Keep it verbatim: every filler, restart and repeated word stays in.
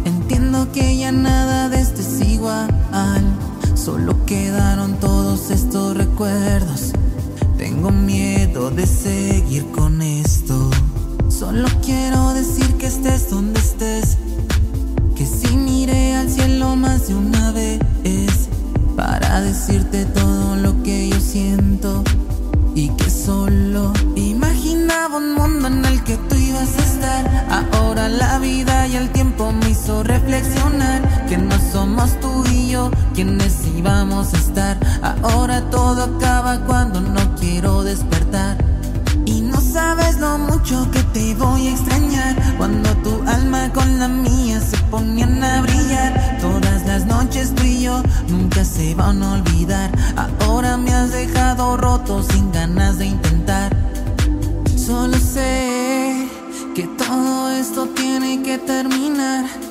Entiendo que ya nada de esto es igual, solo quedaron todos estos recuerdos. Tengo miedo de seguir con esto. Solo quiero decir que estés donde estés, que sí miré al cielo más de una vez para decirte todo lo que yo siento, y que solo imaginaba un mundo en el que tú ibas a estar. Ahora la vida y el tiempo me hizo reflexionar que no somos tú y yo quienes íbamos a estar. Ahora todo acaba cuando no quiero despertar, y no sabes lo mucho que te voy a extrañar. Cuando tu alma con la mía se ponían a brillar, todas las noches tú y yo nunca se van a olvidar. Ahora me has dejado roto sin ganas de intentar. Solo sé que todo esto tiene que terminar.